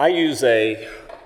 I use a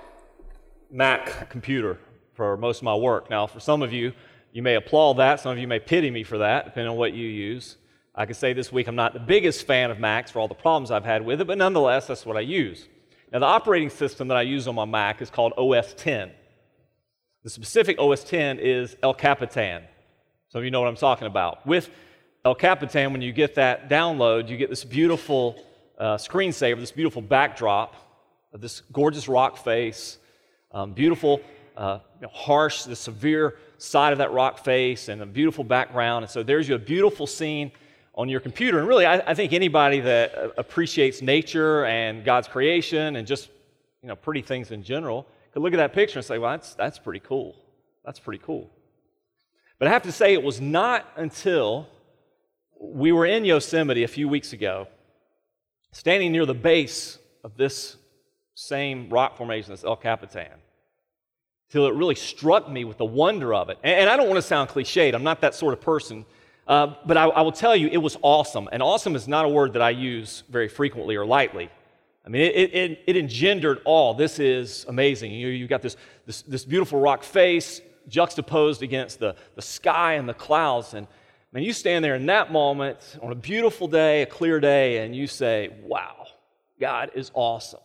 Mac computer for most of my work. Now, for some of you, you may applaud that. Some of you may pity me for that, depending on what you use. I could say this week I'm not the biggest fan of Macs for all the problems I've had with it, but nonetheless, that's what I use. Now, the operating system that I use on my Mac is called OS X. The specific OS X is El Capitan. Some of you know what I'm talking about. With El Capitan, when you get that download, you get this beautiful screensaver, this beautiful backdrop of this gorgeous rock face, beautiful, harsh, the severe side of that rock face, and a beautiful background. And so there's a beautiful scene on your computer. And really, I think anybody that appreciates nature and God's creation and just pretty things in general could look at that picture and say, well, that's pretty cool. That's pretty cool. But I have to say, it was not until we were in Yosemite a few weeks ago, standing near the base of this same rock formation, this El Capitan, till it really struck me with the wonder of it. And I don't want to sound cliched. I'm not that sort of person. But I will tell you, it was awesome. And awesome is not a word that I use very frequently or lightly. I mean, it engendered awe. This is amazing. You've got this beautiful rock face juxtaposed against the sky and the clouds. And man, you stand there in that moment on a beautiful day, a clear day, and you say, wow, God is awesome.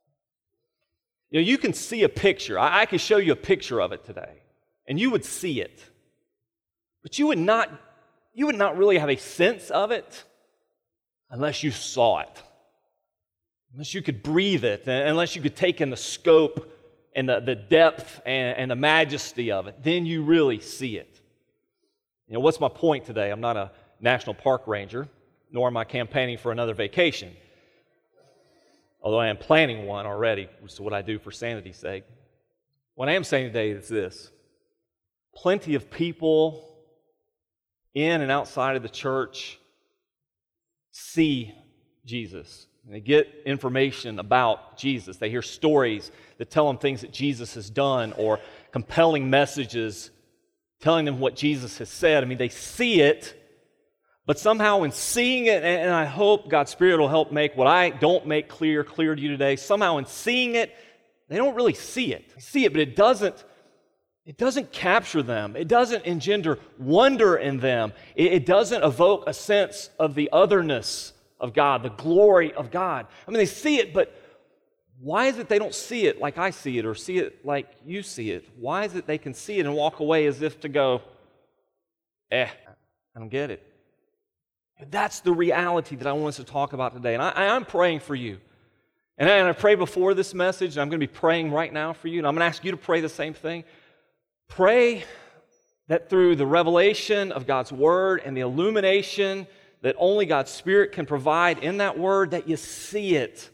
You can see a picture. I could show you a picture of it today, and you would see it. But you would not really have a sense of it unless you saw it, unless you could breathe it, unless you could take in the scope and the depth and the majesty of it. Then you really see it. What's my point today? I'm not a national park ranger, nor am I campaigning for another vacation, although I am planning one already, which is what I do for sanity's sake. What I am saying today is this: plenty of people in and outside of the church see Jesus. And they get information about Jesus. They hear stories that tell them things that Jesus has done, or compelling messages telling them what Jesus has said. I mean, they see it, but somehow in seeing it, and I hope God's Spirit will help make what I don't make clear to you today, somehow in seeing it, they don't really see it. They see it, but it doesn't capture them. It doesn't engender wonder in them. It doesn't evoke a sense of the otherness of God, the glory of God. I mean, they see it, but why is it they don't see it like I see it, or see it like you see it? Why is it they can see it and walk away as if to go, I don't get it? That's the reality that I want us to talk about today. And I'm praying for you. And I prayed before this message, and I'm going to be praying right now for you, and I'm going to ask you to pray the same thing. Pray that through the revelation of God's Word and the illumination that only God's Spirit can provide in that Word, that you see it.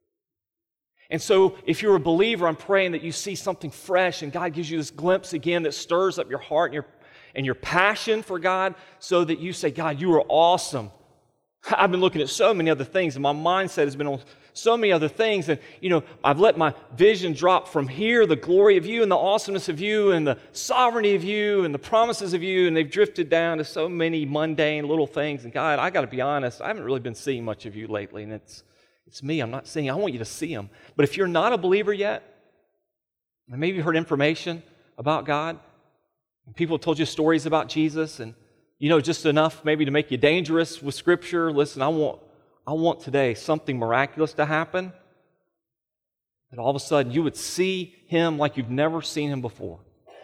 And so if you're a believer, I'm praying that you see something fresh, and God gives you this glimpse again that stirs up your heart and your passion for God, so that you say, God, you are awesome. I've been looking at so many other things, and my mindset has been on so many other things, and I've let my vision drop from here, the glory of you and the awesomeness of you and the sovereignty of you and the promises of you, and they've drifted down to so many mundane little things. And God, I got to be honest, I haven't really been seeing much of you lately, and it's me. I'm not seeing. I want you to see Him. But if you're not a believer yet, and maybe you've heard information about God, and people have told you stories about Jesus, and just enough maybe to make you dangerous with Scripture. Listen, I want today something miraculous to happen, that all of a sudden you would see Him like you've never seen Him before.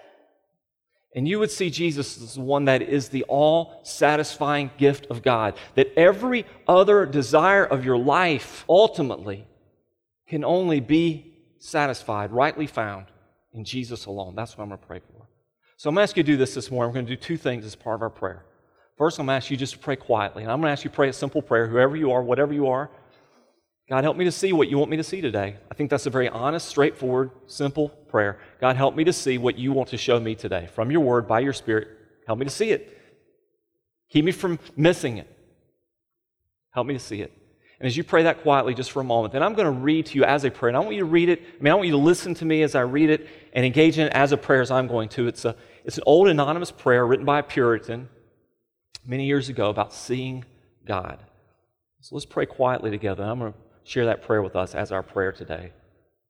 And you would see Jesus as the one that is the all-satisfying gift of God, that every other desire of your life ultimately can only be satisfied, rightly found in Jesus alone. That's what I'm going to pray for. So I'm going to ask you to do this morning. We're going to do two things as part of our prayer. First, I'm going to ask you just to pray quietly. And I'm going to ask you to pray a simple prayer, whoever you are, whatever you are. God, help me to see what you want me to see today. I think that's a very honest, straightforward, simple prayer. God, help me to see what you want to show me today. From your word, by your Spirit, help me to see it. Keep me from missing it. Help me to see it. And as you pray that quietly just for a moment, then I'm going to read to you as a prayer. And I want you to read it. I want you to listen to me as I read it and engage in it as a prayer as I'm going to. It's an old anonymous prayer written by a Puritan many years ago about seeing God. So let's pray quietly together. I'm going to share that prayer with us as our prayer today.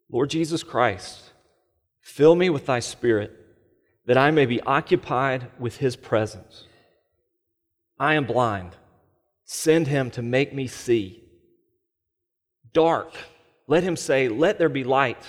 Lord Jesus Christ, fill me with thy Spirit, that I may be occupied with his presence. I am blind. Send him to make me see. Dark. Let him say, let there be light.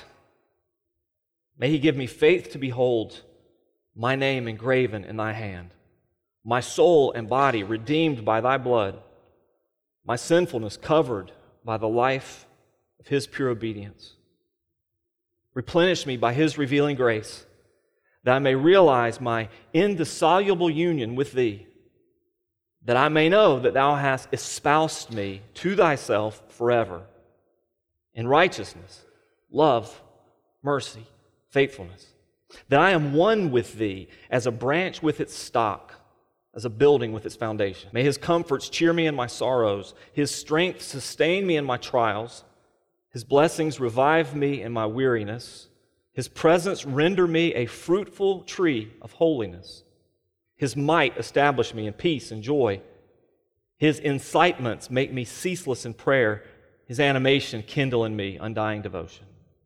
May he give me faith to behold my name engraven in thy hand, my soul and body redeemed by thy blood, my sinfulness covered by the life of his pure obedience. Replenish me by his revealing grace, that I may realize my indissoluble union with thee, that I may know that thou hast espoused me to thyself forever, in righteousness, love, mercy, faithfulness, that I am one with thee as a branch with its stock, as a building with its foundation. May his comforts cheer me in my sorrows, his strength sustain me in my trials, his blessings revive me in my weariness, his presence render me a fruitful tree of holiness, his might establish me in peace and joy, his incitements make me ceaseless in prayer, his animation kindle in me undying devotion.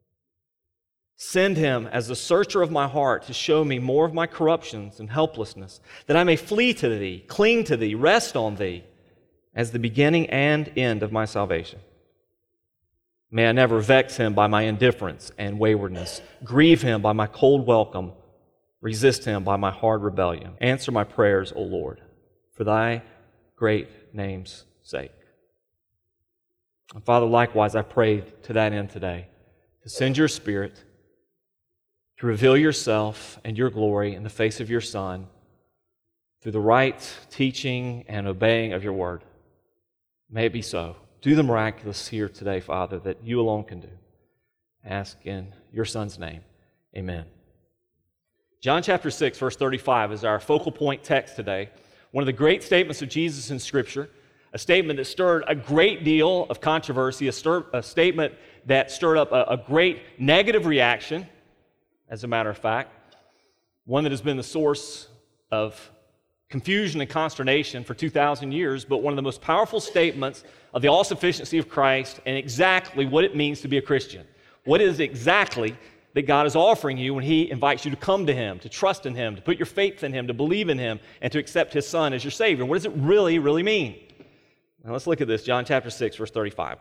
Send him as the searcher of my heart to show me more of my corruptions and helplessness, that I may flee to thee, cling to thee, rest on thee, as the beginning and end of my salvation. May I never vex him by my indifference and waywardness, grieve him by my cold welcome, resist him by my hard rebellion. Answer my prayers, O Lord, for thy great name's sake. And Father, likewise, I pray to that end today, to send your Spirit to reveal yourself and your glory in the face of your Son through the right teaching and obeying of your word. May it be so. Do the miraculous here today, Father, that you alone can do. Ask in your Son's name. Amen. John chapter 6, verse 35 is our focal point text today. One of the great statements of Jesus in Scripture, a statement that stirred a great deal of controversy, a statement that stirred up a great negative reaction, as a matter of fact, one that has been the source of confusion and consternation for 2,000 years, but one of the most powerful statements of the all-sufficiency of Christ and exactly what it means to be a Christian. What is exactly that God is offering you when he invites you to come to him, to trust in him, to put your faith in him, to believe in him, and to accept his Son as your Savior? What does it really, really mean? Now let's look at this, John chapter 6, verse 35.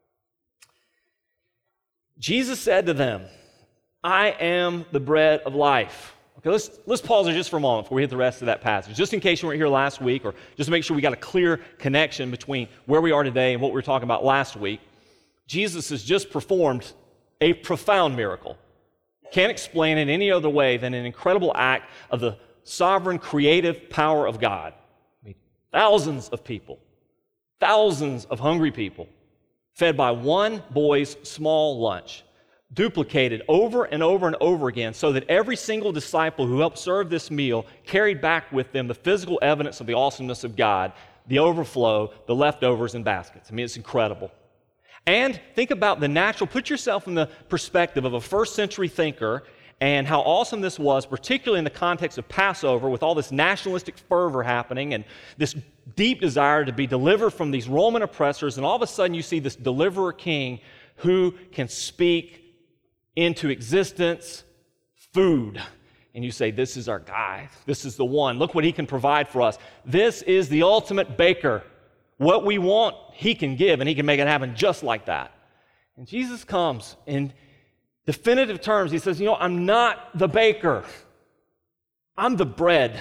Jesus said to them, I am the bread of life. Okay, let's pause there just for a moment before we hit the rest of that passage, just in case you weren't here last week, or just to make sure we got a clear connection between where we are today and what we were talking about last week. Jesus has just performed a profound miracle. Can't explain it any other way than an incredible act of the sovereign creative power of God. I mean, thousands of people, thousands of hungry people, fed by one boy's small lunch, duplicated over and over and over again, so that every single disciple who helped serve this meal carried back with them the physical evidence of the awesomeness of God, the overflow, the leftovers in baskets. I mean, it's incredible. And think about the natural, put yourself in the perspective of a first century thinker and how awesome this was, particularly in the context of Passover, with all this nationalistic fervor happening and this deep desire to be delivered from these Roman oppressors, and all of a sudden you see this deliverer king who can speak into existence food. And you say, this is our guy. This is the one. Look what he can provide for us. This is the ultimate baker. What we want, he can give, and he can make it happen just like that. And Jesus comes in definitive terms. He says, I'm not the baker. I'm the bread.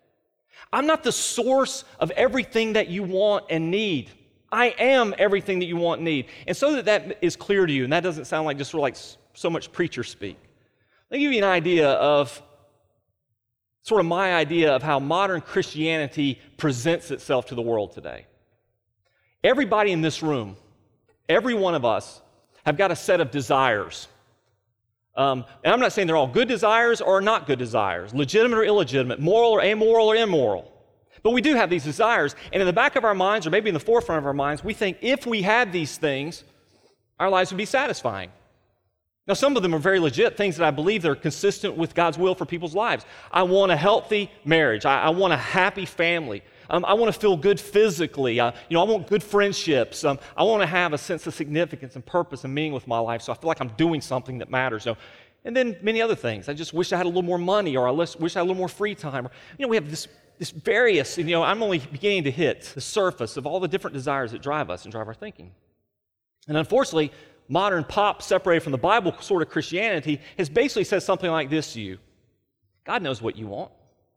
I'm not the source of everything that you want and need. I am everything that you want and need. And so that is clear to you, and that doesn't sound like just sort of like so much preacher speak. Let me give you an idea of sort of my idea of how modern Christianity presents itself to the world today. Everybody in this room, every one of us, have got a set of desires. And I'm not saying they're all good desires or not good desires, legitimate or illegitimate, moral or amoral or immoral. But we do have these desires, and in the back of our minds, or maybe in the forefront of our minds, we think if we had these things, our lives would be satisfying. Now, some of them are very legit things that I believe that are consistent with God's will for people's lives. I want a healthy marriage. I want a happy family. I want to feel good physically. I want good friendships. I want to have a sense of significance and purpose and meaning with my life, so I feel like I'm doing something that matters. And then many other things. I just wish I had a little more money, or I wish I had a little more free time. Or, we have this various, I'm only beginning to hit the surface of all the different desires that drive us and drive our thinking. And unfortunately, modern pop, separated from the Bible sort of Christianity, has basically said something like this to you. God knows what you want.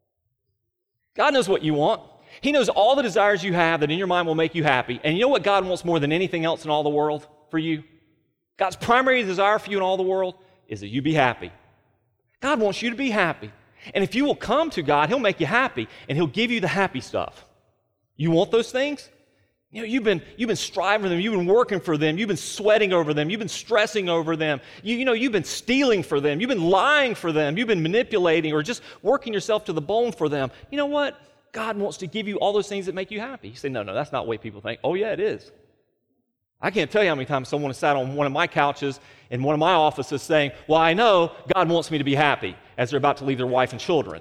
God knows what you want. He knows all the desires you have that in your mind will make you happy. And you know what God wants more than anything else in all the world for you? God's primary desire for you in all the world is that you be happy. God wants you to be happy. And if you will come to God, He'll make you happy, and He'll give you the happy stuff. You want those things? You've been striving for them, you've been working for them, you've been sweating over them, you've been stressing over them, you've been stealing for them, you've been lying for them, you've been manipulating or just working yourself to the bone for them. You know what? God wants to give you all those things that make you happy. You say, no, that's not the way people think. Oh, yeah, it is. I can't tell you how many times someone has sat on one of my couches in one of my offices saying, well, I know God wants me to be happy, as they're about to leave their wife and children.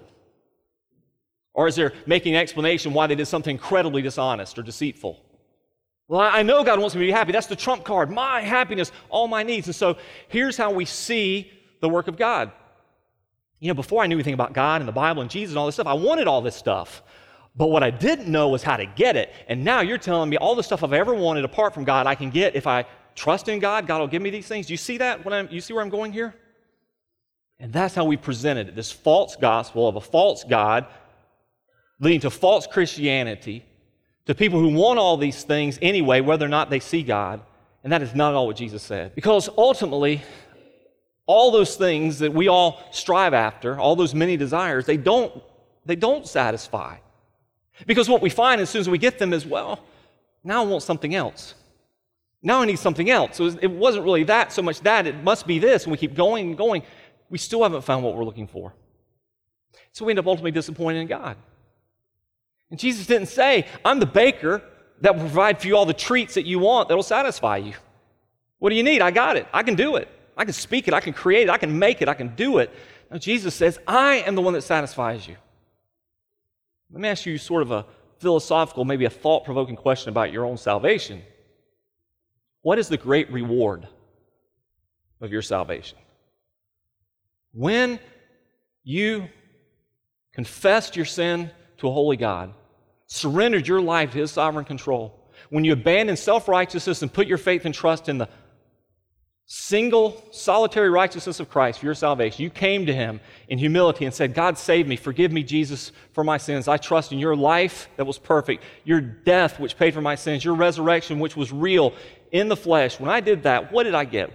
Or as they're making an explanation why they did something incredibly dishonest or deceitful. Well, I know God wants me to be happy. That's the trump card. My happiness, all my needs. And so here's how we see the work of God. Before I knew anything about God and the Bible and Jesus and all this stuff, I wanted all this stuff. But what I didn't know was how to get it. And now you're telling me all the stuff I've ever wanted apart from God I can get if I trust in God. God will give me these things. Do you see that? You see where I'm going here? And that's how we presented it. This false gospel of a false God leading to false Christianity, to people who want all these things anyway, whether or not they see God. And that is not at all what Jesus said. Because ultimately, all those things that we all strive after, all those many desires, they don't satisfy. Because what we find as soon as we get them is, well, now I want something else. Now I need something else. So it wasn't really that, so much that, it must be this. And we keep going and going. We still haven't found what we're looking for. So we end up ultimately disappointed in God. And Jesus didn't say, I'm the baker that will provide for you all the treats that you want that will satisfy you. What do you need? I got it. I can do it. I can speak it. I can create it. I can make it. I can do it. Now Jesus says, I am the one that satisfies you. Let me ask you sort of a philosophical, maybe a thought-provoking question about your own salvation. What is the great reward of your salvation? When you confessed your sin to a holy God, surrendered your life to His sovereign control, when you abandoned self-righteousness and put your faith and trust in the single, solitary righteousness of Christ for your salvation, you came to Him in humility and said, God, save me, forgive me, Jesus, for my sins. I trust in your life that was perfect, your death which paid for my sins, your resurrection which was real in the flesh. When I did that, what did I get?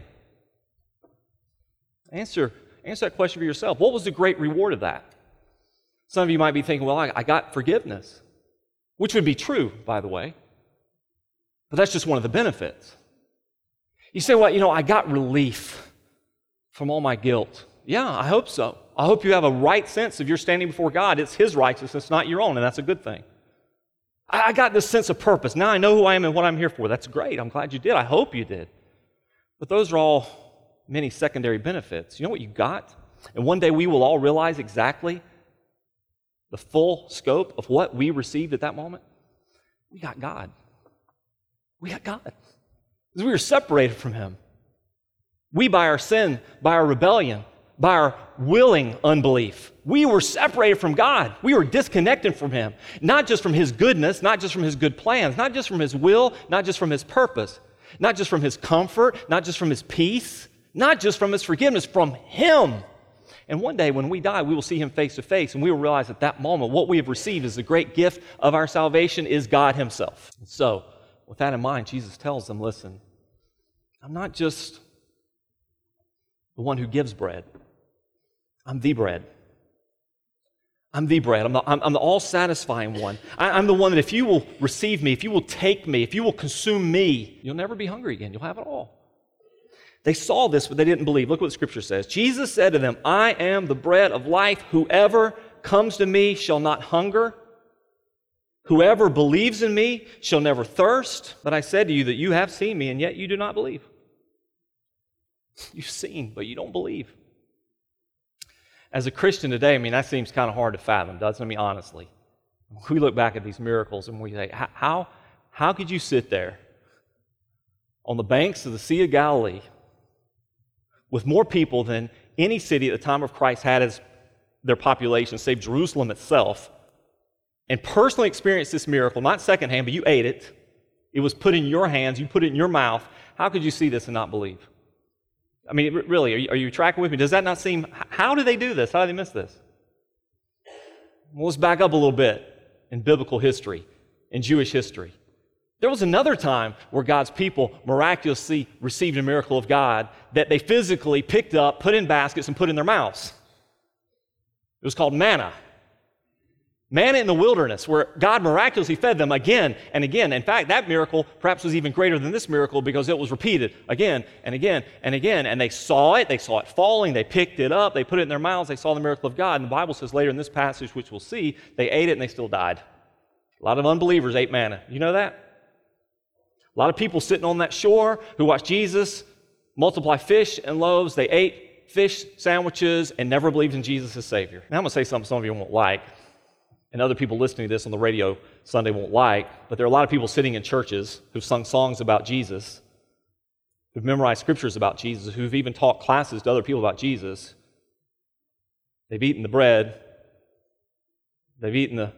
Answer that question for yourself. What was the great reward of that? Some of you might be thinking, well, I got forgiveness, which would be true, by the way, but that's just one of the benefits. You say, well, I got relief from all my guilt. Yeah, I hope so. I hope you have a right sense of your standing before God. It's His righteousness, not your own, and that's a good thing. I got this sense of purpose. Now I know who I am and what I'm here for. That's great. I'm glad you did. I hope you did. But those are all many secondary benefits. You know what you got? And one day we will all realize exactly the full scope of what we received at that moment. We got God. We got God. Because we were separated from Him. We, by our sin, by our rebellion, by our willing unbelief, we were separated from God. We were disconnected from Him. Not just from His goodness, not just from His good plans, not just from His will, not just from His purpose, not just from His comfort, not just from His peace, not just from His forgiveness, from Him. And one day when we die, we will see Him face to face, and we will realize at that moment what we have received as the great gift of our salvation is God Himself. So, with that in mind, Jesus tells them, listen, I'm not just the one who gives bread. I'm the bread. I'm the bread. I'm the all-satisfying one. I'm the one that if you will receive me, if you will take me, if you will consume me, you'll never be hungry again. You'll have it all. They saw this, but they didn't believe. Look what the Scripture says. Jesus said to them, I am the bread of life. Whoever comes to me shall not hunger. Whoever believes in me shall never thirst. But I said to you that you have seen me, and yet you do not believe. You've seen, but you don't believe. As a Christian today, that seems kind of hard to fathom, doesn't it? Honestly. We look back at these miracles and we say, how could you sit there on the banks of the Sea of Galilee with more people than any city at the time of Christ had as their population, save Jerusalem itself, and personally experience this miracle, not secondhand, but you ate it. It was put in your hands, you put it in your mouth. How could you see this and not believe? I mean, really, are you tracking with me? Does that not seem, how do they do this? How do they miss this? Well, let's back up a little bit in biblical history, in Jewish history. There was another time where God's people miraculously received a miracle of God that they physically picked up, put in baskets, and put in their mouths. It was called manna. Manna in the wilderness, where God miraculously fed them again and again. In fact, that miracle perhaps was even greater than this miracle because it was repeated again and again and again. And they saw it falling, they picked it up, they put it in their mouths, they saw the miracle of God. And the Bible says later in this passage, which we'll see, they ate it and they still died. A lot of unbelievers ate manna. You know that? A lot of people sitting on that shore who watched Jesus multiply fish and loaves, they ate fish sandwiches and never believed in Jesus as Savior. Now I'm going to say something some of you won't like, and other people listening to this on the radio Sunday won't like, but there are a lot of people sitting in churches who've sung songs about Jesus, who've memorized scriptures about Jesus, who've even taught classes to other people about Jesus. They've eaten the bread, they've eaten the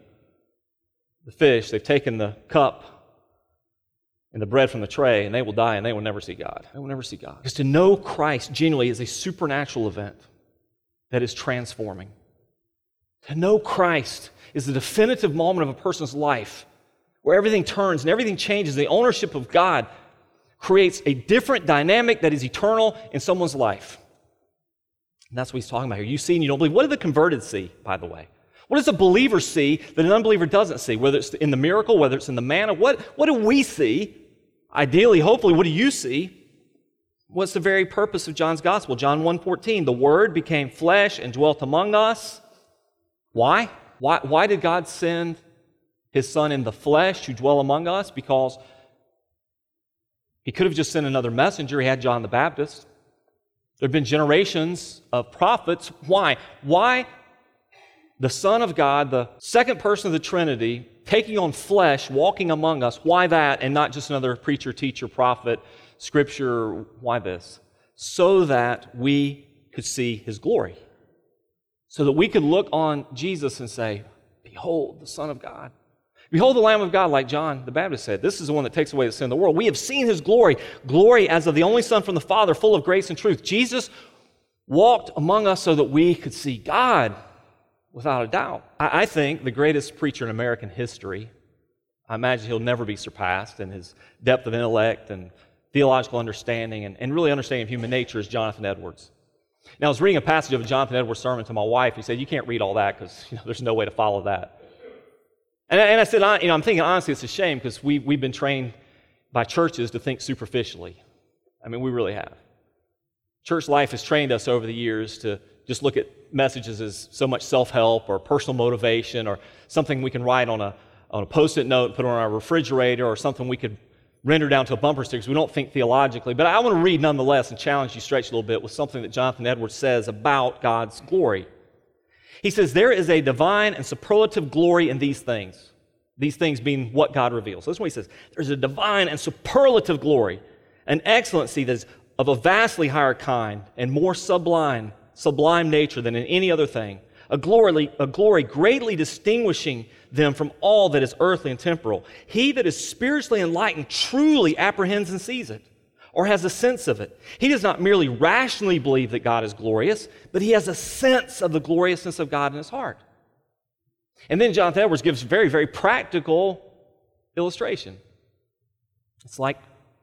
fish, they've taken the cup and the bread from the tray, and they will die and they will never see God. They will never see God. Because to know Christ genuinely is a supernatural event that is transforming. To know Christ is the definitive moment of a person's life where everything turns and everything changes. The ownership of God creates a different dynamic that is eternal in someone's life. And that's what he's talking about here. You see and you don't believe. What do the converted see, by the way? What does a believer see that an unbeliever doesn't see? Whether it's in the miracle, whether it's in the manna, what do we see? Ideally, hopefully, what do you see? What's the very purpose of John's gospel? John 1:14, the Word became flesh and dwelt among us. Why? Why did God send His Son in the flesh to dwell among us? Because He could have just sent another messenger. He had John the Baptist. There have been generations of prophets. Why? Why the Son of God, the second person of the Trinity, taking on flesh, walking among us? Why that and not just another preacher, teacher, prophet, scripture? Why this? So that we could see His glory. So that we could look on Jesus and say, behold, the Son of God. Behold the Lamb of God, like John the Baptist said. This is the one that takes away the sin of the world. We have seen His glory, glory as of the only Son from the Father, full of grace and truth. Jesus walked among us so that we could see God, without a doubt. I think the greatest preacher in American history, I imagine he'll never be surpassed in his depth of intellect and theological understanding and really understanding of human nature, is Jonathan Edwards. Now, I was reading a passage of a Jonathan Edwards sermon to my wife. He said, you can't read all that because there's no way to follow that. And I said, I'm thinking, honestly, it's a shame because we've been trained by churches to think superficially. I mean, we really have. Church life has trained us over the years to just look at messages as so much self-help or personal motivation or something we can write on a Post-it note, put on our refrigerator, or something we could render down to a bumper sticker. We don't think theologically. But I want to read nonetheless and challenge you, stretch a little bit with something that Jonathan Edwards says about God's glory. He says, there is a divine and superlative glory in these things being what God reveals. That's what he says. There's a divine and superlative glory, an excellency that is of a vastly higher kind and more sublime nature than in any other thing, a glory greatly distinguishing them from all that is earthly and temporal. He that is spiritually enlightened truly apprehends and sees it, or has a sense of it. He does not merely rationally believe that God is glorious, but he has a sense of the gloriousness of God in his heart. And then Jonathan Edwards gives a very, very practical illustration. It's like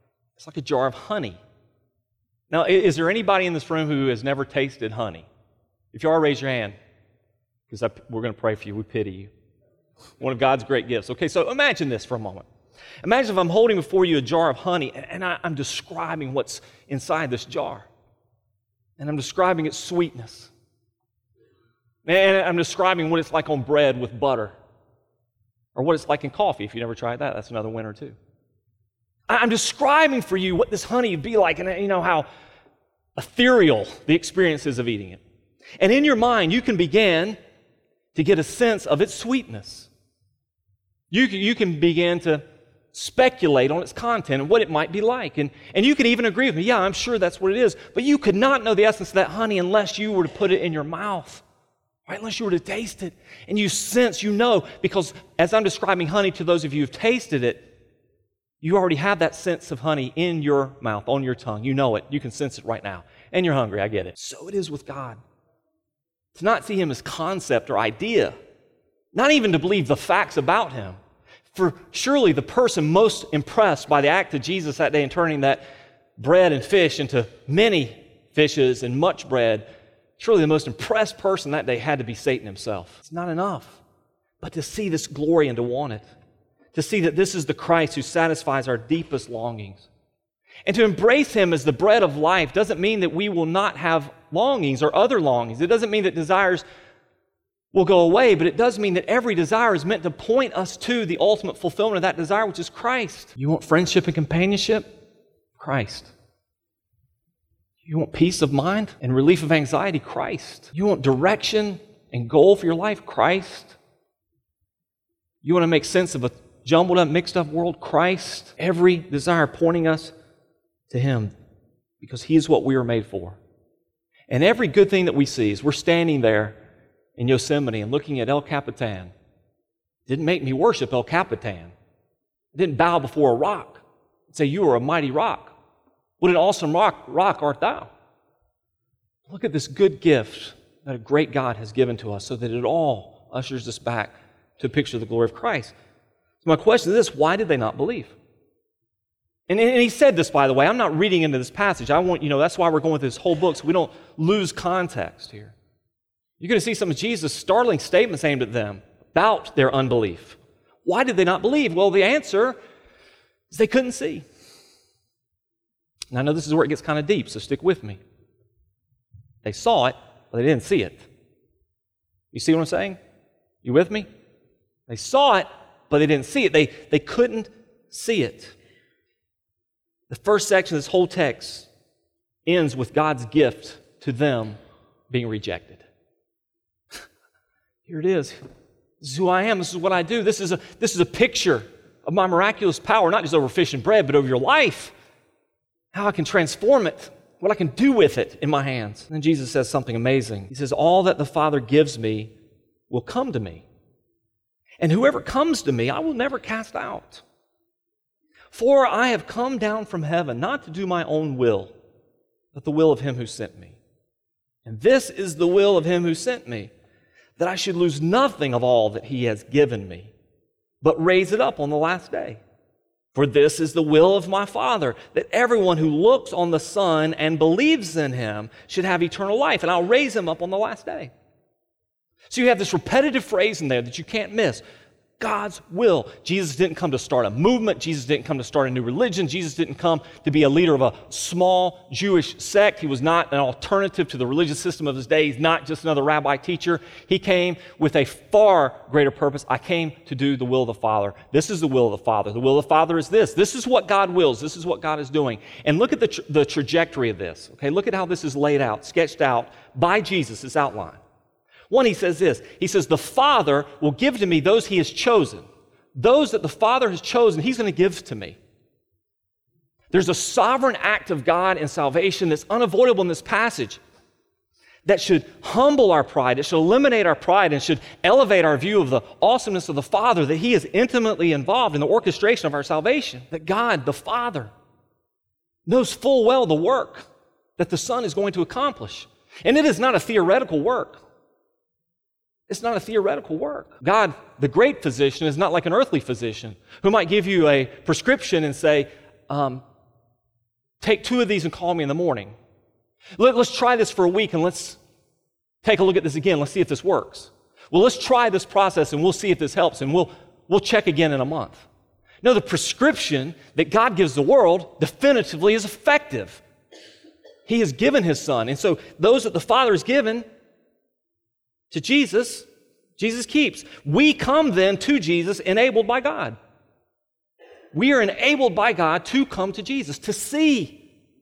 a jar of honey. Now, is there anybody in this room who has never tasted honey? If you are, raise your hand, because we're going to pray for you. We pity you. One of God's great gifts. Okay, so imagine this for a moment. Imagine if I'm holding before you a jar of honey, and I'm describing what's inside this jar. And I'm describing its sweetness. And I'm describing what it's like on bread with butter. Or what it's like in coffee. If you never tried that, that's another winner too. I'm describing for you what this honey would be like, and how ethereal the experience is of eating it. And in your mind, you can begin to get a sense of its sweetness. You can begin to speculate on its content and what it might be like. And you could even agree with me, yeah, I'm sure that's what it is. But you could not know the essence of that honey unless you were to put it in your mouth, right? Unless you were to taste it. And you sense, you know, because as I'm describing honey to those of you who've tasted it, you already have that sense of honey in your mouth, on your tongue. You know it. You can sense it right now. And you're hungry, I get it. So it is with God. To not see Him as concept or idea, not even to believe the facts about Him. For surely the person most impressed by the act of Jesus that day in turning that bread and fish into many fishes and much bread, surely the most impressed person that day had to be Satan himself. It's not enough, but to see this glory and to want it. To see that this is the Christ who satisfies our deepest longings. And to embrace Him as the bread of life doesn't mean that we will not have longings or other longings. It doesn't mean that desires will go away, but it does mean that every desire is meant to point us to the ultimate fulfillment of that desire, which is Christ. You want friendship and companionship? Christ. You want peace of mind and relief of anxiety? Christ. You want direction and goal for your life? Christ. You want to make sense of a jumbled up, mixed up world? Christ. Every desire pointing us to Him because He is what we were made for. And every good thing that we see as we're standing there in Yosemite and looking at El Capitan didn't make me worship El Capitan. I didn't bow before a rock and say, you are a mighty rock. What an awesome rock art thou. Look at this good gift that a great God has given to us so that it all ushers us back to a picture of the glory of Christ. So my question is this: why did they not believe? And he said this, by the way. I'm not reading into this passage. That's why we're going through this whole book, so we don't lose context here. You're going to see some of Jesus' startling statements aimed at them about their unbelief. Why did they not believe? Well, the answer is they couldn't see. And I know this is where it gets kind of deep, so stick with me. They saw it, but they didn't see it. You see what I'm saying? You with me? They saw it, but they didn't see it. They couldn't see it. The first section of this whole text ends with God's gift to them being rejected. Here it is. This is who I am. This is what I do. This is a picture of my miraculous power, not just over fish and bread, but over your life. How I can transform it, what I can do with it in my hands. And then Jesus says something amazing. He says, all that the Father gives me will come to me. And whoever comes to me, I will never cast out. For I have come down from heaven, not to do my own will, but the will of Him who sent me. And this is the will of Him who sent me, that I should lose nothing of all that He has given me, but raise it up on the last day. For this is the will of my Father, that everyone who looks on the Son and believes in Him should have eternal life, and I'll raise him up on the last day. So you have this repetitive phrase in there that you can't miss. God's will. Jesus didn't come to start a movement. Jesus didn't come to start a new religion. Jesus didn't come to be a leader of a small Jewish sect. He was not an alternative to the religious system of his day. He's not just another rabbi teacher. He came with a far greater purpose. I came to do the will of the Father. This is the will of the Father. The will of the Father is this. This is what God wills. This is what God is doing. And look at the trajectory of this. Okay, look at how this is laid out, sketched out by Jesus, this outline. One, he says this. He says, the Father will give to me those He has chosen. Those that the Father has chosen, He's going to give to me. There's a sovereign act of God in salvation that's unavoidable in this passage that should humble our pride, it should eliminate our pride, and should elevate our view of the awesomeness of the Father, that He is intimately involved in the orchestration of our salvation, that God, the Father, knows full well the work that the Son is going to accomplish. And it is not a theoretical work. It's not a theoretical work. God, the great physician, is not like an earthly physician who might give you a prescription and say, take 2 of these and call me in the morning. Let's try this for a week and let's take a look at this again. Let's see if this works. Well, let's try this process and we'll see if this helps, and we'll check again in a month. No, the prescription that God gives the world definitively is effective. He has given His Son. And so those that the Father has given to Jesus, Jesus keeps. We come then to Jesus enabled by God. We are enabled by God to come to Jesus, to see.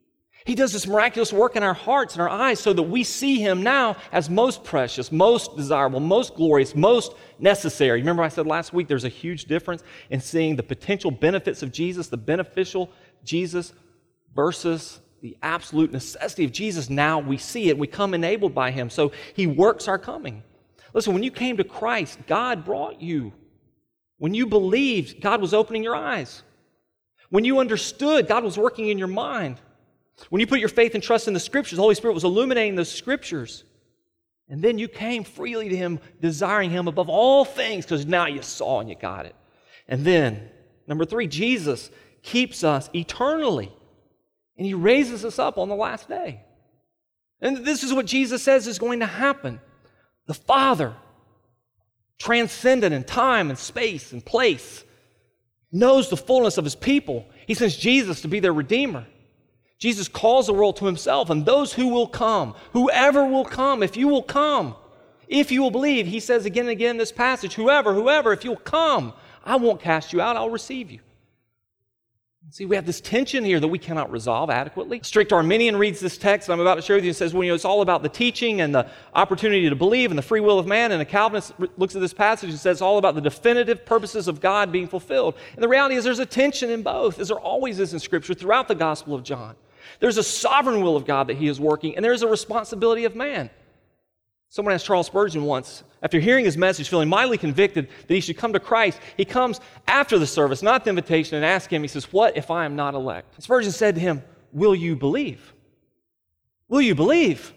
He does this miraculous work in our hearts and our eyes so that we see Him now as most precious, most desirable, most glorious, most necessary. Remember I said last week there's a huge difference in seeing the potential benefits of Jesus, the beneficial Jesus, versus the absolute necessity of Jesus. Now we see it. We come enabled by Him. So He works our coming. Listen, when you came to Christ, God brought you. When you believed, God was opening your eyes. When you understood, God was working in your mind. When you put your faith and trust in the Scriptures, the Holy Spirit was illuminating those Scriptures. And then you came freely to Him, desiring Him above all things, because now you saw and you got it. And then, number 3, Jesus keeps us eternally. And He raises us up on the last day. And this is what Jesus says is going to happen. The Father, transcendent in time and space and place, knows the fullness of His people. He sends Jesus to be their Redeemer. Jesus calls the world to Himself, and those who will come, whoever will come, if you will come, if you will believe, He says again and again in this passage, whoever, if you'll come, I won't cast you out, I'll receive you. See, we have this tension here that we cannot resolve adequately. Strict Arminian reads this text, and I'm about to share with you, and says, well, it's all about the teaching and the opportunity to believe and the free will of man. And a Calvinist looks at this passage and says it's all about the definitive purposes of God being fulfilled. And the reality is there's a tension in both, as there always is in Scripture throughout the Gospel of John. There's a sovereign will of God that He is working, and there's a responsibility of man. Someone asked Charles Spurgeon once, after hearing his message, feeling mightily convicted that he should come to Christ, he comes after the service, not the invitation, and asks him, he says, what if I am not elect? Spurgeon said to him, will you believe? Will you believe?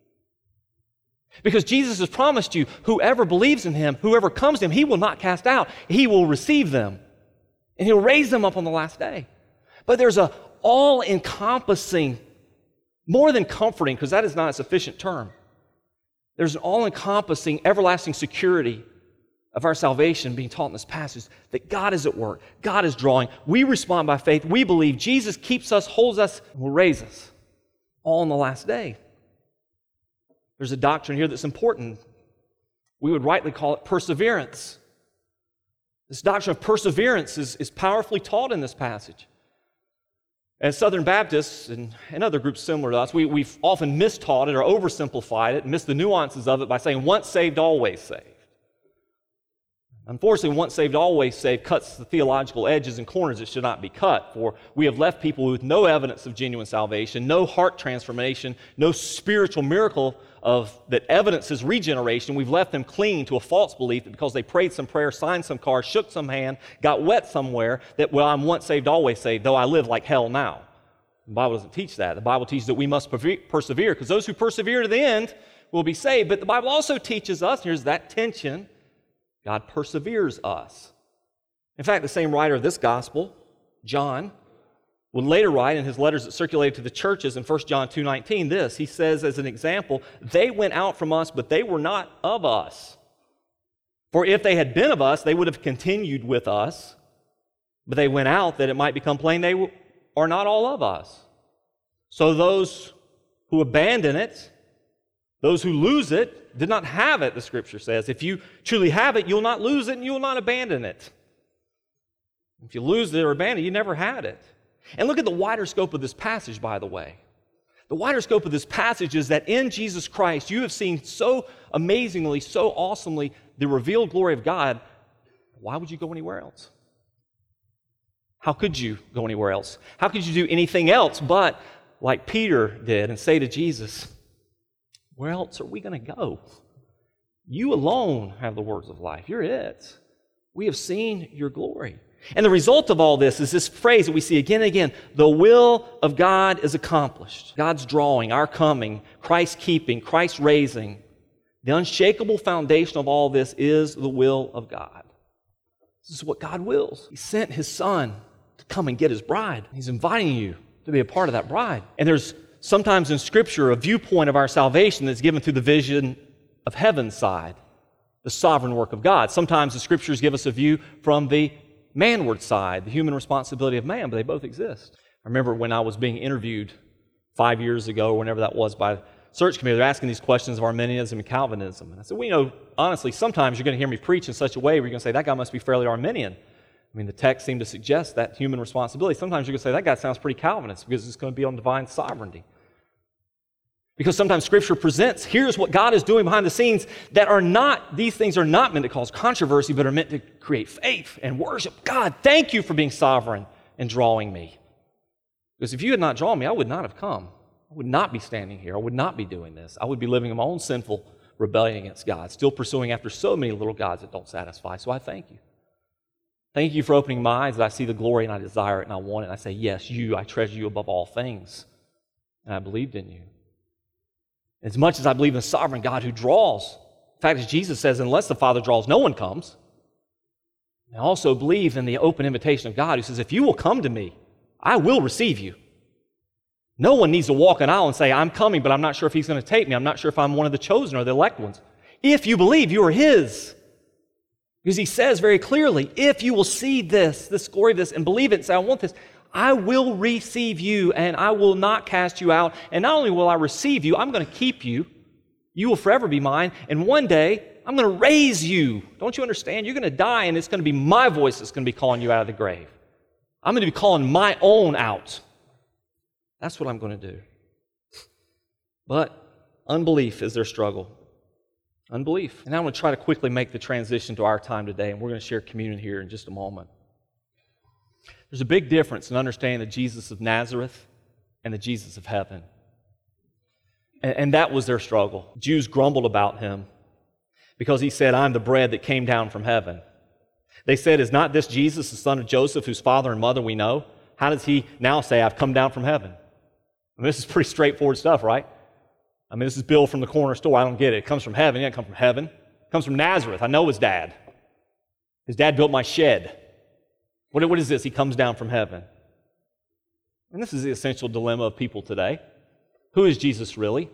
Because Jesus has promised you, whoever believes in Him, whoever comes to Him, He will not cast out. He will receive them, and He'll raise them up on the last day. But there's a all-encompassing, more than comforting, because that is not a sufficient term. There's an all-encompassing, everlasting security of our salvation being taught in this passage, that God is at work, God is drawing. We respond by faith, we believe Jesus keeps us, holds us, and will raise us, all on the last day. There's a doctrine here that's important. We would rightly call it perseverance. This doctrine of perseverance is powerfully taught in this passage. As Southern Baptists and other groups similar to us, we've often mistaught it or oversimplified it and missed the nuances of it by saying once saved, always saved. Unfortunately, once saved, always saved cuts the theological edges and corners it should not be cut, for we have left people with no evidence of genuine salvation, no heart transformation, no spiritual miracle that evidences regeneration. We've left them clinging to a false belief that because they prayed some prayer, signed some card, shook some hand, got wet somewhere, that, well, I'm once saved, always saved, though I live like hell now. The Bible doesn't teach that. The Bible teaches that we must persevere, because those who persevere to the end will be saved. But the Bible also teaches us, here's that tension, God perseveres us. In fact, the same writer of this gospel, John, would later write in his letters that circulated to the churches in 1 John 2:19 this. He says as an example, they went out from us, but they were not of us. For if they had been of us, they would have continued with us. But they went out that it might become plain they are not all of us. So those who abandon it, those who lose it, did not have it, the Scripture says. If you truly have it, you'll not lose it and you will not abandon it. If you lose it or abandon it, you never had it. And look at the wider scope of this passage, by the way. The wider scope of this passage is that in Jesus Christ, you have seen so amazingly, so awesomely, the revealed glory of God. Why would you go anywhere else? How could you go anywhere else? How could you do anything else but like Peter did and say to Jesus, where else are we going to go? You alone have the words of life. You're it. We have seen your glory. And the result of all this is this phrase that we see again and again, the will of God is accomplished. God's drawing, our coming, Christ's keeping, Christ's raising. The unshakable foundation of all this is the will of God. This is what God wills. He sent His Son to come and get His bride. He's inviting you to be a part of that bride. And there's sometimes in Scripture a viewpoint of our salvation that's given through the vision of heaven's side, the sovereign work of God. Sometimes the Scriptures give us a view from the manward side, the human responsibility of man, but they both exist. I remember when I was being interviewed 5 years ago, or whenever that was, by the search committee, they're asking these questions of Arminianism and Calvinism. And I said, well, honestly, sometimes you're going to hear me preach in such a way where you're going to say, that guy must be fairly Arminian. I mean, the text seemed to suggest that human responsibility. Sometimes you're going to say, that guy sounds pretty Calvinist because it's going to be on divine sovereignty. Because sometimes Scripture presents, here's what God is doing behind the scenes that are not, these things are not meant to cause controversy, but are meant to create faith and worship. God, thank you for being sovereign and drawing me. Because if you had not drawn me, I would not have come. I would not be standing here. I would not be doing this. I would be living in my own sinful rebellion against God, still pursuing after so many little gods that don't satisfy. So I thank you. Thank you for opening my eyes that I see the glory and I desire it and I want it. And I say, yes, I treasure you above all things. And I believed in you. As much as I believe in the sovereign God who draws, in fact, as Jesus says, unless the Father draws, no one comes. I also believe in the open invitation of God who says, if you will come to me, I will receive you. No one needs to walk an aisle and say, I'm coming, but I'm not sure if he's going to take me. I'm not sure if I'm one of the chosen or the elect ones. If you believe, you are his. Because he says very clearly, if you will see this glory of this, and believe it and say, I want this, I will receive you and I will not cast you out. And not only will I receive you, I'm going to keep you. You will forever be mine. And one day, I'm going to raise you. Don't you understand? You're going to die and it's going to be my voice that's going to be calling you out of the grave. I'm going to be calling my own out. That's what I'm going to do. But unbelief is their struggle. Unbelief. And I'm going to try to quickly make the transition to our time today, and we're going to share communion here in just a moment. There's a big difference in understanding the Jesus of Nazareth and the Jesus of heaven. And that was their struggle. Jews grumbled about him because he said, I'm the bread that came down from heaven. They said, is not this Jesus, the son of Joseph, whose father and mother we know? How does he now say, I've come down from heaven? I mean, this is pretty straightforward stuff, right? I mean, this is Bill from the corner store. I don't get it. It comes from heaven. It doesn't come from heaven. It comes from Nazareth. I know his dad. His dad built my shed. What is this? He comes down from heaven. And this is the essential dilemma of people today. Who is Jesus really?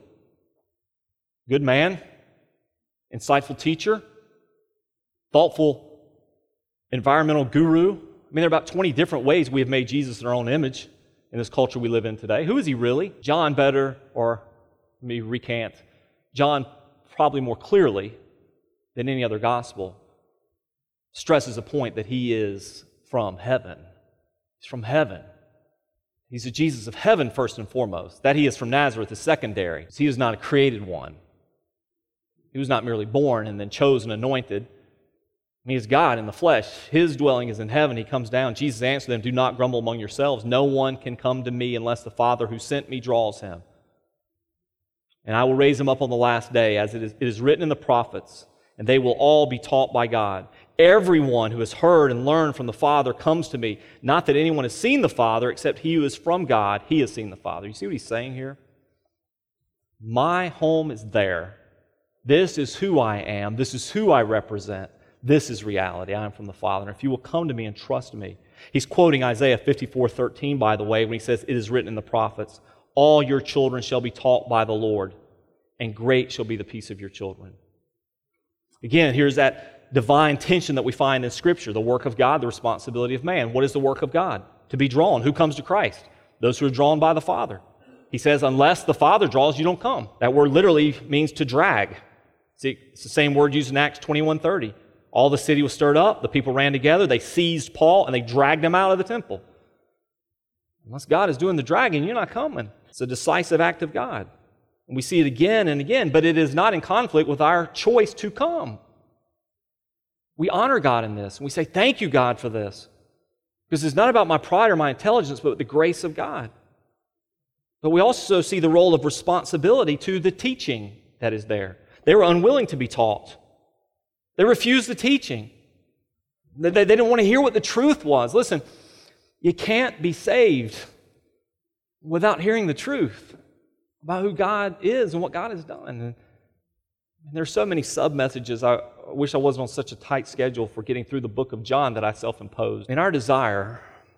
Good man? Insightful teacher? Thoughtful environmental guru? I mean, there are about 20 different ways we have made Jesus in our own image in this culture we live in today. Who is he really? John better, or let me recant, John probably more clearly than any other gospel stresses a point that he is from heaven. He's from heaven. He's the Jesus of heaven first and foremost. That he is from Nazareth is secondary. He is not a created one. He was not merely born and then chosen, anointed. He is God in the flesh. His dwelling is in heaven. He comes down. Jesus answered them, do not grumble among yourselves. No one can come to me unless the Father who sent me draws him. And I will raise him up on the last day, as it is written in the prophets, and they will all be taught by God. Everyone who has heard and learned from the Father comes to me. Not that anyone has seen the Father, except he who is from God, he has seen the Father. You see what he's saying here? My home is there. This is who I am. This is who I represent. This is reality. I am from the Father. And if you will come to me and trust me. He's quoting Isaiah 54:13, by the way, when he says, it is written in the prophets, all your children shall be taught by the Lord, and great shall be the peace of your children. Again, here's that divine tension that we find in Scripture, the work of God, the responsibility of man. What is the work of God? To be drawn. Who comes to Christ? Those who are drawn by the Father. He says, unless the Father draws, you don't come. That word literally means to drag. See, it's the same word used in Acts 21:30. All the city was stirred up, the people ran together, they seized Paul, and they dragged him out of the temple. Unless God is doing the dragging, you're not coming. It's a decisive act of God. And we see it again and again, but it is not in conflict with our choice to come. We honor God in this, and we say, thank you, God, for this. Because it's not about my pride or my intelligence, but the grace of God. But we also see the role of responsibility to the teaching that is there. They were unwilling to be taught. They refused the teaching. They didn't want to hear what the truth was. Listen, you can't be saved without hearing the truth about who God is and what God has done. And there's so many sub-messages. I wish I wasn't on such a tight schedule for getting through the book of John that I self-imposed. And our desire,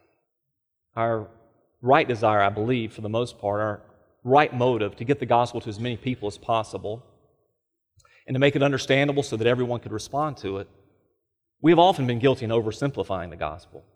our right desire, I believe, for the most part, our right motive to get the gospel to as many people as possible and to make it understandable so that everyone could respond to it, we have often been guilty in oversimplifying the gospel,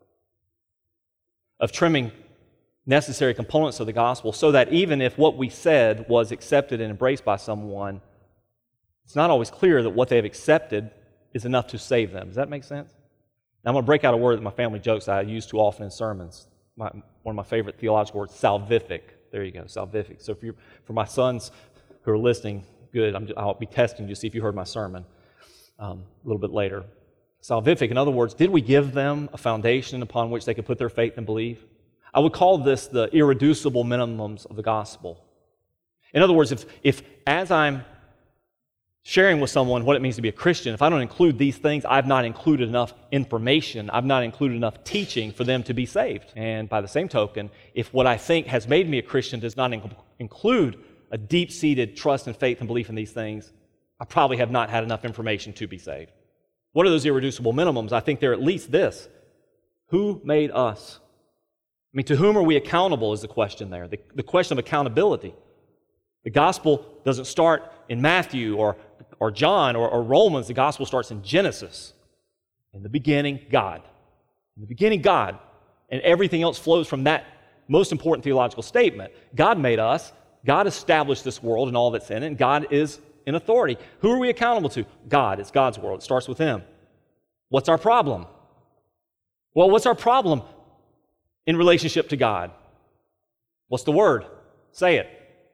of trimming necessary components of the gospel so that even if what we said was accepted and embraced by someone, it's not always clear that what they've accepted is enough to save them. Does that make sense? Now, I'm going to break out a word that my family jokes I use too often in sermons. One of my favorite theological words, salvific. There you go, salvific. So for my sons who are listening, good, I'll be testing you to see if you heard my sermon a little bit later. Salvific, in other words, did we give them a foundation upon which they could put their faith and believe? I would call this the irreducible minimums of the gospel. In other words, if as I'm sharing with someone what it means to be a Christian, if I don't include these things, I've not included enough information, I've not included enough teaching for them to be saved. And by the same token, if what I think has made me a Christian does not include a deep-seated trust and faith and belief in these things, I probably have not had enough information to be saved. What are those irreducible minimums? I think they're at least this. Who made us? I mean, to whom are we accountable is the question there, the question of accountability. The gospel doesn't start in Matthew or John or Romans. The gospel starts in Genesis. In the beginning, God. In the beginning, God. And everything else flows from that most important theological statement. God made us. God established this world and all that's in it, and God is in authority. Who are we accountable to? God. It's God's world. It starts with Him. What's our problem? Well, what's our problem in relationship to God? What's the word? Say it.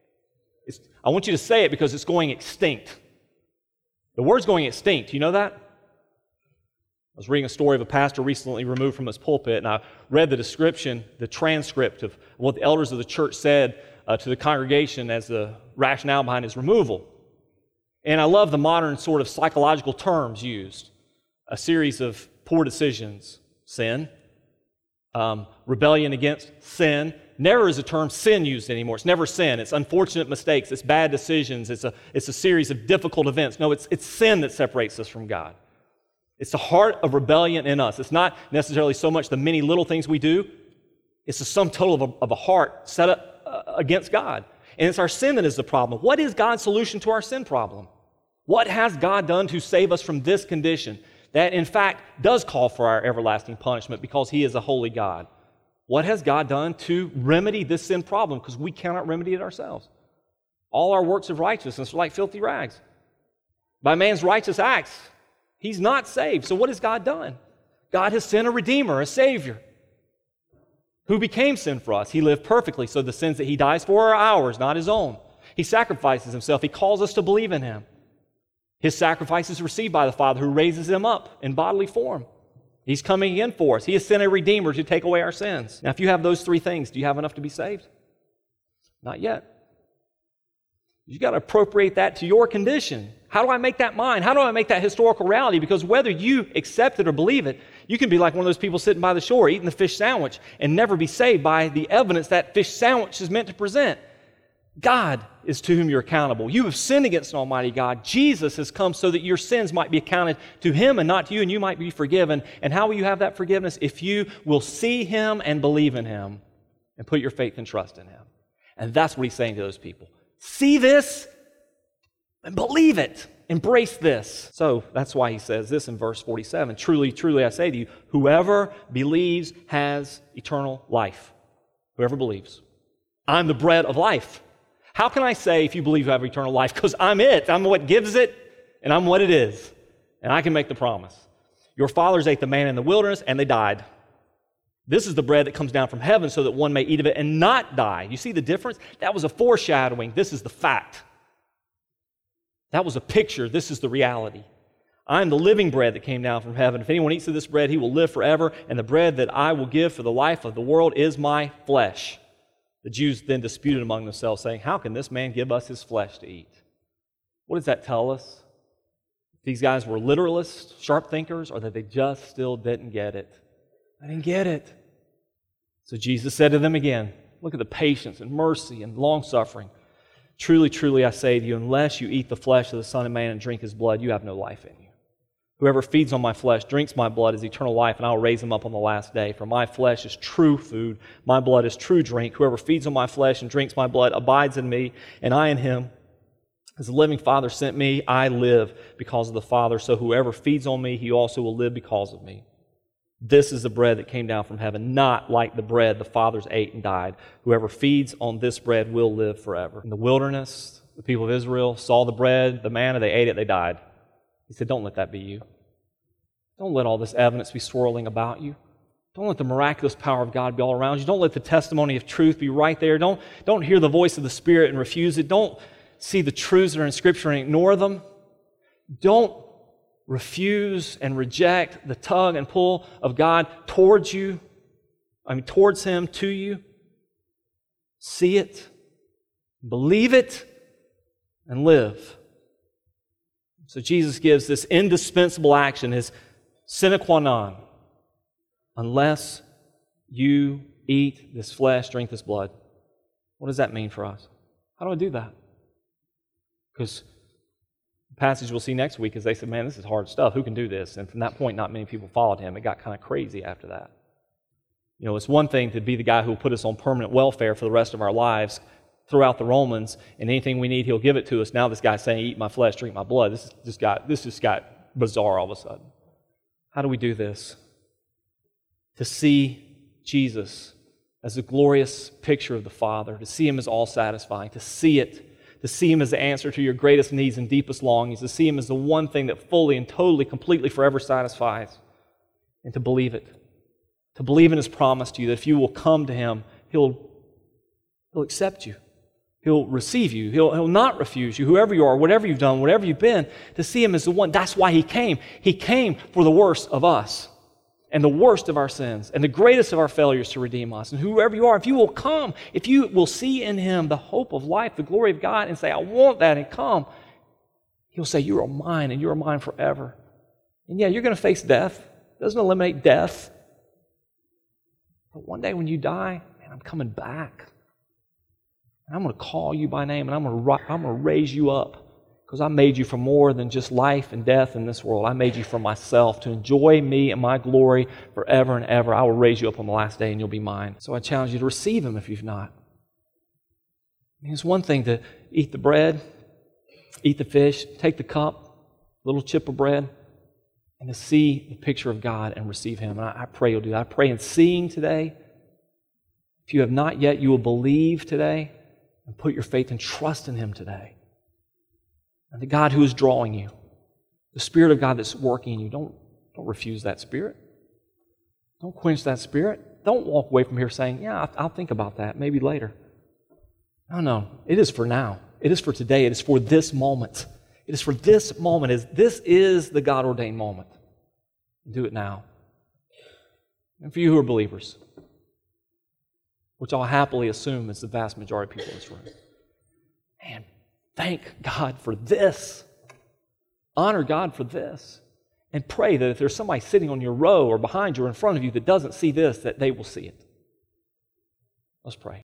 I want you to say it because it's going extinct. The word's going extinct. You know that? I was reading a story of a pastor recently removed from his pulpit, and I read the description, the transcript of what the elders of the church said to the congregation as the rationale behind his removal. And I love the modern sort of psychological terms used. A series of poor decisions, sin, rebellion against sin. Never is the term sin used anymore. It's never sin. It's unfortunate mistakes. It's bad decisions. It's a series of difficult events. No, it's sin that separates us from God. It's the heart of rebellion in us. It's not necessarily so much the many little things we do. It's the sum total of a heart set up against God. And it's our sin that is the problem. What is God's solution to our sin problem? What has God done to save us from this condition that, in fact, does call for our everlasting punishment because He is a holy God? What has God done to remedy this sin problem? Because we cannot remedy it ourselves. All our works of righteousness are like filthy rags. By man's righteous acts, he's not saved. So what has God done? God has sent a Redeemer, a Savior, who became sin for us. He lived perfectly, so the sins that He dies for are ours, not His own. He sacrifices Himself. He calls us to believe in Him. His sacrifice is received by the Father, who raises Him up in bodily form. He's coming again for us. He has sent a Redeemer to take away our sins. Now, if you have those three things, do you have enough to be saved? Not yet. You've got to appropriate that to your condition. How do I make that mine? How do I make that historical reality? Because whether you accept it or believe it, you can be like one of those people sitting by the shore eating the fish sandwich and never be saved by the evidence that fish sandwich is meant to present. God is to whom you're accountable. You have sinned against an almighty God. Jesus has come so that your sins might be accounted to Him and not to you, and you might be forgiven. And how will you have that forgiveness? If you will see Him and believe in Him and put your faith and trust in Him. And that's what He's saying to those people. See this and believe it. Embrace this. So that's why He says this in verse 47. Truly, truly, I say to you, whoever believes has eternal life. Whoever believes. I'm the bread of life. How can I say if you believe you have eternal life? Because I'm it. I'm what gives it, and I'm what it is. And I can make the promise. Your fathers ate the manna in the wilderness, and they died. This is the bread that comes down from heaven so that one may eat of it and not die. You see the difference? That was a foreshadowing. This is the fact. That was a picture. This is the reality. I'm the living bread that came down from heaven. If anyone eats of this bread, he will live forever. And the bread that I will give for the life of the world is my flesh. The Jews then disputed among themselves, saying, how can this man give us his flesh to eat? What does that tell us? These guys were literalists, sharp thinkers, or that they just still didn't get it. I didn't get it. So Jesus said to them again, look at the patience and mercy and long-suffering. Truly, truly, I say to you, unless you eat the flesh of the Son of Man and drink His blood, you have no life in you. Whoever feeds on my flesh, drinks my blood, is eternal life, and I will raise him up on the last day. For my flesh is true food, my blood is true drink. Whoever feeds on my flesh and drinks my blood abides in me, and I in him. As the living Father sent me, I live because of the Father. So whoever feeds on me, he also will live because of me. This is the bread that came down from heaven, not like the bread the fathers ate and died. Whoever feeds on this bread will live forever. In the wilderness, the people of Israel saw the bread, the manna, they ate it, they died. He said, don't let that be you. Don't let all this evidence be swirling about you. Don't let the miraculous power of God be all around you. Don't let the testimony of truth be right there. Don't hear the voice of the Spirit and refuse it. Don't see the truths that are in Scripture and ignore them. Don't refuse and reject the tug and pull of God towards you, towards Him, to you. See it, believe it, and live. So Jesus gives this indispensable action, his sine qua non. Unless you eat this flesh, drink this blood. What does that mean for us? How do I do that? Because the passage we'll see next week is they said, man, this is hard stuff. Who can do this? And from that point, not many people followed him. It got kind of crazy after that. You know, it's one thing to be the guy who will put us on permanent welfare for the rest of our lives throughout the Romans, and anything we need, he'll give it to us. Now this guy's saying, eat my flesh, drink my blood. This just got bizarre all of a sudden. How do we do this? To see Jesus as a glorious picture of the Father, to see Him as all-satisfying, to see Him as the answer to your greatest needs and deepest longings, to see Him as the one thing that fully and totally, completely, forever satisfies, and to believe it. To believe in His promise to you that if you will come to Him, He'll accept you. He'll receive you. He'll not refuse you, whoever you are, whatever you've done, whatever you've been, to see Him as the one. That's why He came. He came for the worst of us and the worst of our sins and the greatest of our failures to redeem us. And whoever you are, if you will come, if you will see in Him the hope of life, the glory of God, and say, I want that, and come, He'll say, you are mine and you are mine forever. And yeah, you're going to face death. It doesn't eliminate death. But one day when you die, man, I'm coming back. And I'm going to call you by name, and I'm going to raise you up, because I made you for more than just life and death in this world. I made you for myself, to enjoy me and my glory forever and ever. I will raise you up on the last day, and you'll be mine. So I challenge you to receive Him if you've not. It's one thing to eat the bread, eat the fish, take the cup, little chip of bread, and to see the picture of God and receive Him. And I pray you'll do that. I pray in seeing today, if you have not yet, you will believe today and put your faith and trust in Him today. And the God who is drawing you, the Spirit of God that's working in you, don't refuse that Spirit. Don't quench that Spirit. Don't walk away from here saying, yeah, I'll think about that, maybe later. No. It is for now. It is for today. It is for this moment. It is for this moment. This is the God-ordained moment. Do it now. And for you who are believers, which I'll happily assume is the vast majority of people in this room, man, thank God for this. Honor God for this. And pray that if there's somebody sitting on your row or behind you or in front of you that doesn't see this, that they will see it. Let's pray.